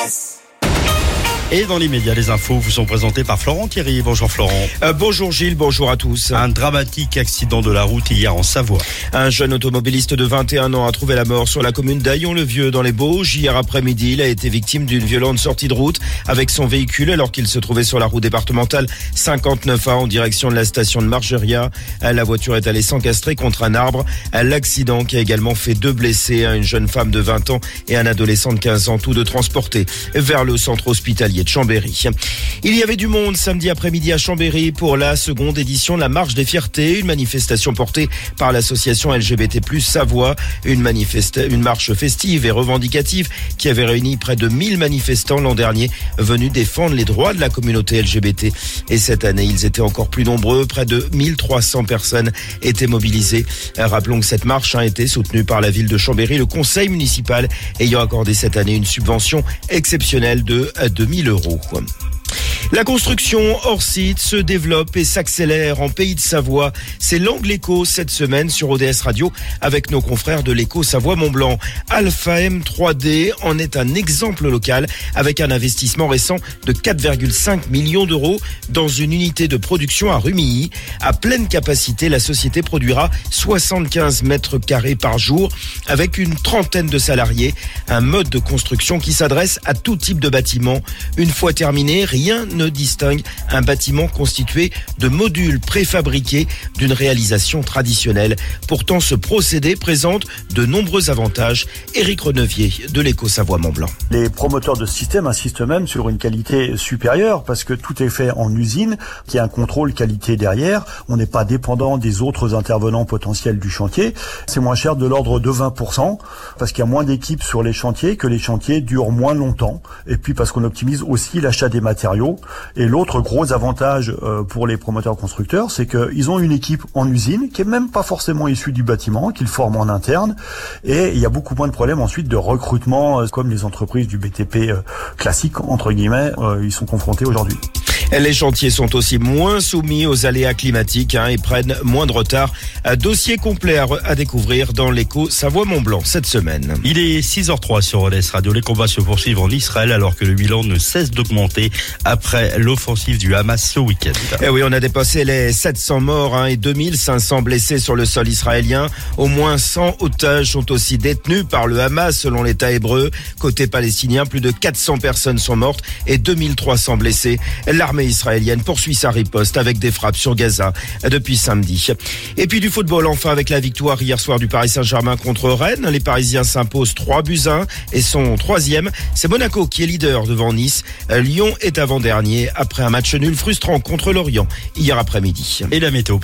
RVVS. Et dans l'immédiat, les infos vous sont présentées par Florent Thierry. Bonjour Florent. Bonjour Gilles, bonjour à tous. Un dramatique accident de la route hier en Savoie. Un jeune automobiliste de 21 ans a trouvé la mort sur la commune d'Aillon-le-Vieux dans les Bauges. Hier après-midi, il a été victime d'une violente sortie de route avec son véhicule alors qu'il se trouvait sur la route départementale 59A en direction de la station de Margeria. La voiture est allée s'encastrer contre un arbre. L'accident qui a également fait 2 blessés, une jeune femme de 20 ans et un adolescent de 15 ans, tous deux transportés vers le centre hospitalier de Chambéry. Il y avait du monde samedi après-midi à Chambéry pour la seconde édition de la Marche des Fiertés, une manifestation portée par l'association LGBT+ Savoie, une marche festive et revendicative qui avait réuni près de 1000 manifestants l'an dernier venus défendre les droits de la communauté LGBT. Et cette année, ils étaient encore plus nombreux, près de 1300 personnes étaient mobilisées. Rappelons que cette marche a été soutenue par la ville de Chambéry, le conseil municipal ayant accordé cette année une subvention exceptionnelle de 2000 €. La construction hors site se développe et s'accélère en Pays de Savoie. C'est l'angle éco cette semaine sur ODS Radio avec nos confrères de l'éco Savoie-Mont-Blanc. Alpha M 3D en est un exemple local avec un investissement récent de 4,5 millions d'euros dans une unité de production à Rumilly. À pleine capacité, la société produira 75 mètres carrés par jour avec une trentaine de salariés. Un mode de construction qui s'adresse à tout type de bâtiment. Une fois terminé, rien ne distingue un bâtiment constitué de modules préfabriqués d'une réalisation traditionnelle. Pourtant, ce procédé présente de nombreux avantages. Éric Renevier de l'éco Savoie-Mont-Blanc. Les promoteurs de ce système insistent même sur une qualité supérieure parce que tout est fait en usine, qu'il y a un contrôle qualité derrière. On n'est pas dépendant des autres intervenants potentiels du chantier. C'est moins cher de l'ordre de 20% parce qu'il y a moins d'équipes sur les chantiers, que les chantiers durent moins longtemps. Et puis parce qu'on optimise aussi l'achat des matériaux. Et l'autre gros avantage pour les promoteurs constructeurs, c'est qu'ils ont une équipe en usine qui est même pas forcément issue du bâtiment, qu'ils forment en interne. Et il y a beaucoup moins de problèmes ensuite de recrutement, comme les entreprises du BTP classique, entre guillemets, ils sont confrontés aujourd'hui. Les chantiers sont aussi moins soumis aux aléas climatiques et prennent moins de retard. Un dossier complet à découvrir dans l'éco Savoie-Mont-Blanc cette semaine. Il est 6h03 sur ODS Radio. Les combats se poursuivent en Israël alors que le bilan ne cesse d'augmenter après l'offensive du Hamas ce week-end. Eh oui, on a dépassé les 700 morts et 2500 blessés sur le sol israélien. Au moins 100 otages sont aussi détenus par le Hamas selon l'État hébreu. Côté palestinien, plus de 400 personnes sont mortes et 2300 blessés. L'armée israélienne poursuit sa riposte avec des frappes sur Gaza depuis samedi. Et puis du football enfin avec la victoire hier soir du Paris Saint-Germain contre Rennes. Les Parisiens s'imposent 3-1 et sont 3e. C'est Monaco qui est leader devant Nice. Lyon est avant-dernier après un match nul frustrant contre Lorient hier après-midi. Et la météo